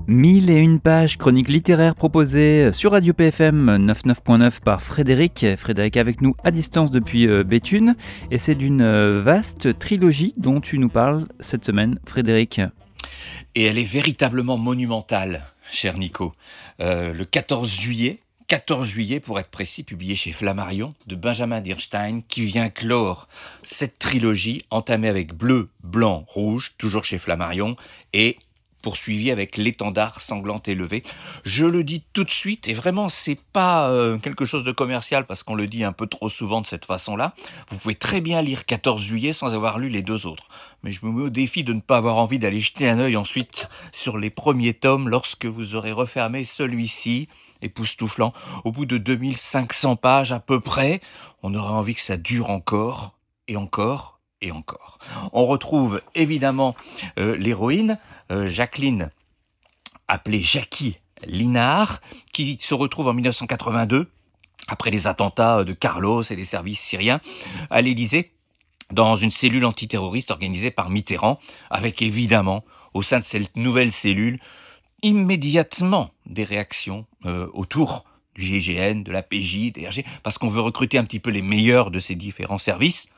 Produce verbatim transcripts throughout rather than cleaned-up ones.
Mille et une pages, chronique littéraire proposée sur Radio P F M quatre-vingt-neuf point neuf par Frédéric. Frédéric avec nous à distance depuis euh, Béthune. Et c'est d'une euh, vaste trilogie dont tu nous parles cette semaine, Frédéric. Et elle est véritablement monumentale, cher Nico. Euh, le quatorze juillet, quatorze juillet pour être précis, publié chez Flammarion, de Benjamin Dierstein, qui vient clore cette trilogie entamée avec Bleu, Blanc, Rouge, toujours chez Flammarion, et poursuivi avec l'étendard sanglant élevé. Je le dis tout de suite, et vraiment c'est pas euh, quelque chose de commercial parce qu'on le dit un peu trop souvent de cette façon-là. Vous pouvez très bien lire quatorze juillet sans avoir lu les deux autres. Mais je me mets au défi de ne pas avoir envie d'aller jeter un œil ensuite sur les premiers tomes lorsque vous aurez refermé celui-ci, époustouflant. Au bout de deux mille cinq cents pages à peu près, on aura envie que ça dure encore et encore. Et encore. On retrouve évidemment euh, l'héroïne, euh, Jacqueline, appelée Jackie Linard, qui se retrouve en dix-neuf cent quatre-vingt-deux, après les attentats de Carlos et des services syriens, à l'Élysée, dans une cellule antiterroriste organisée par Mitterrand, avec évidemment, au sein de cette nouvelle cellule, immédiatement des réactions euh, autour du G I G N, de la P J, des R G, parce qu'on veut recruter un petit peu les meilleurs de ces différents services.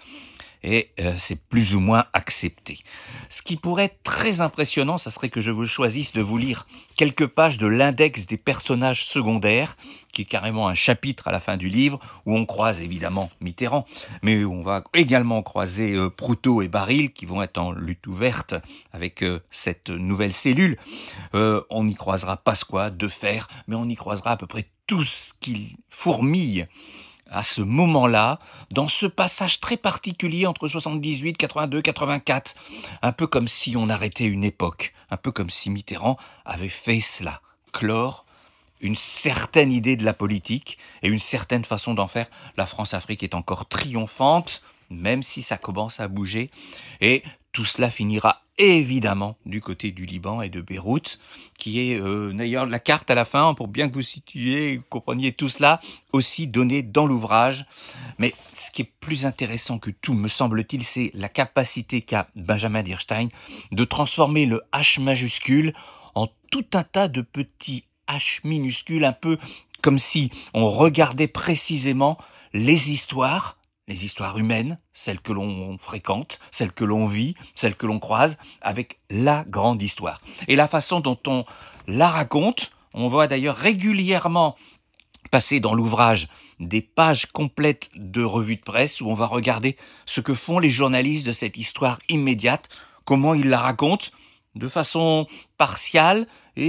Et euh, c'est plus ou moins accepté. Ce qui pourrait être très impressionnant, ça serait que je vous choisisse de vous lire quelques pages de l'index des personnages secondaires, qui est carrément un chapitre à la fin du livre, où on croise évidemment Mitterrand, mais où on va également croiser euh, Proutot et Baril, qui vont être en lutte ouverte avec euh, cette nouvelle cellule. Euh, on y croisera Pasqua, Defer, mais on y croisera à peu près tout ce qui fourmille à ce moment-là, dans ce passage très particulier entre soixante-dix-huit, quatre-vingt-deux, quatre-vingt-quatre, un peu comme si on arrêtait une époque, un peu comme si Mitterrand avait fait cela, clore une certaine idée de la politique et une certaine façon d'en faire. La France-Afrique est encore triomphante, même si ça commence à bouger, et tout cela finira évidemment du côté du Liban et de Beyrouth, qui est euh, d'ailleurs la carte à la fin, pour bien que vous situiez, vous compreniez tout cela, aussi donné dans l'ouvrage. Mais ce qui est plus intéressant que tout, me semble-t-il, c'est la capacité qu'a Benjamin Dierstein de transformer le H majuscule en tout un tas de petits H minuscules, un peu comme si on regardait précisément les histoires, les histoires humaines, celles que l'on fréquente, celles que l'on vit, celles que l'on croise, avec la grande histoire. Et la façon dont on la raconte, on voit d'ailleurs régulièrement passer dans l'ouvrage des pages complètes de revues de presse où on va regarder ce que font les journalistes de cette histoire immédiate, comment ils la racontent, de façon partiale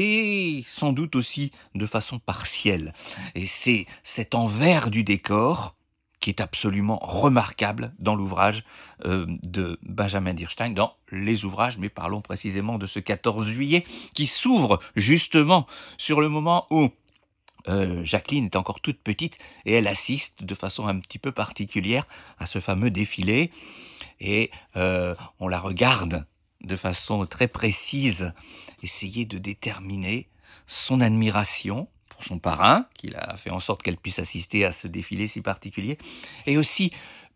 et sans doute aussi de façon partielle. Et c'est cet envers du décor qui est absolument remarquable dans l'ouvrage euh, de Benjamin Dierstein, dans les ouvrages, mais parlons précisément de ce quatorze juillet, qui s'ouvre justement sur le moment où euh, Jacqueline est encore toute petite et elle assiste de façon un petit peu particulière à ce fameux défilé, et euh, on la regarde de façon très précise, essayer de déterminer son admiration pour son parrain, qui a fait en sorte qu'elle puisse assister à ce défilé si particulier, et aussi,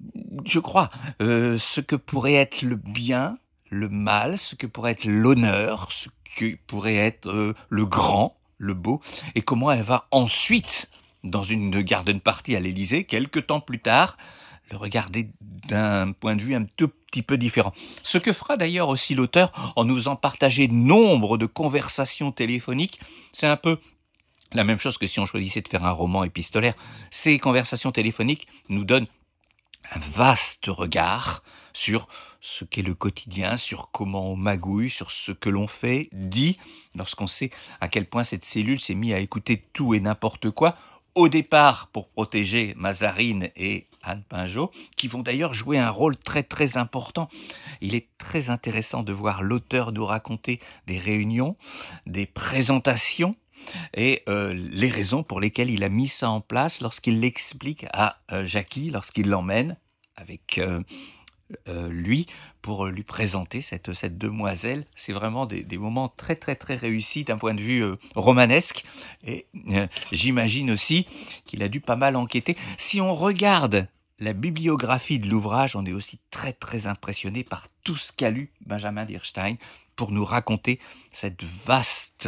je crois, euh, ce que pourrait être le bien, le mal, ce que pourrait être l'honneur, ce que pourrait être euh, le grand, le beau, et comment elle va ensuite, dans une garden party à l'Élysée, quelques temps plus tard, le regarder d'un point de vue un tout petit peu différent. Ce que fera d'ailleurs aussi l'auteur en nous en partager nombre de conversations téléphoniques, c'est un peu la même chose que si on choisissait de faire un roman épistolaire. Ces conversations téléphoniques nous donnent un vaste regard sur ce qu'est le quotidien, sur comment on magouille, sur ce que l'on fait, dit, lorsqu'on sait à quel point cette cellule s'est mise à écouter tout et n'importe quoi, au départ pour protéger Mazarine et Anne Pinjot, qui vont d'ailleurs jouer un rôle très très important. Il est très intéressant de voir l'auteur nous raconter des réunions, des présentations, et euh, les raisons pour lesquelles il a mis ça en place lorsqu'il l'explique à euh, Jackie, lorsqu'il l'emmène avec euh, euh, lui pour lui présenter cette, cette demoiselle. C'est vraiment des, des moments très très très réussis d'un point de vue euh, romanesque, et euh, j'imagine aussi qu'il a dû pas mal enquêter. Si on regarde la bibliographie de l'ouvrage, on est aussi très très impressionné par tout ce qu'a lu Benjamin Dierstein pour nous raconter cette vaste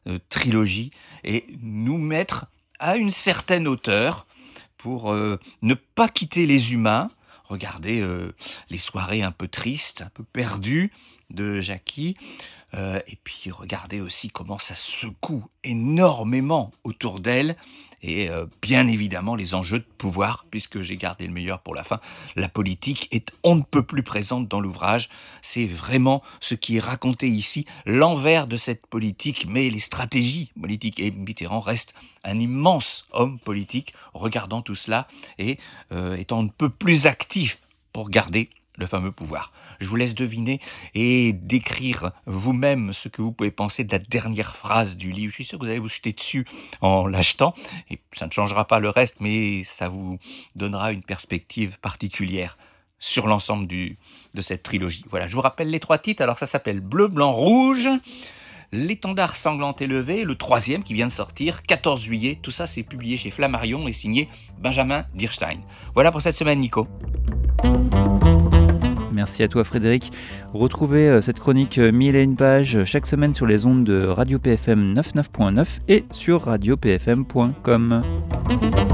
euh, trilogie et nous mettre à une certaine hauteur pour euh, ne pas quitter les humains. Regardez euh, les soirées un peu tristes, un peu perdues de Jackie. Euh, et puis regardez aussi comment ça secoue énormément autour d'elle. Et euh, bien évidemment les enjeux de pouvoir, puisque j'ai gardé le meilleur pour la fin. La politique est on ne peut plus présente dans l'ouvrage. C'est vraiment ce qui est raconté ici, l'envers de cette politique, mais les stratégies politiques. Et Mitterrand reste un immense homme politique, regardant tout cela et euh, étant on ne peut plus actif pour garder le fameux pouvoir. Je vous laisse deviner et décrire vous-même ce que vous pouvez penser de la dernière phrase du livre. Je suis sûr que vous allez vous jeter dessus en l'achetant. Et ça ne changera pas le reste, mais ça vous donnera une perspective particulière sur l'ensemble du, de cette trilogie. Voilà, je vous rappelle les trois titres. Alors ça s'appelle Bleu, Blanc, Rouge. L'étendard sanglant élevé, le troisième qui vient de sortir, quatorze juillet. Tout ça, c'est publié chez Flammarion et signé Benjamin Dierstein. Voilà pour cette semaine, Nico. Merci à toi Frédéric. Retrouvez cette chronique mille et une pages chaque semaine sur les ondes de Radio P F M quatre-vingt-neuf point neuf et sur radio p f m point com.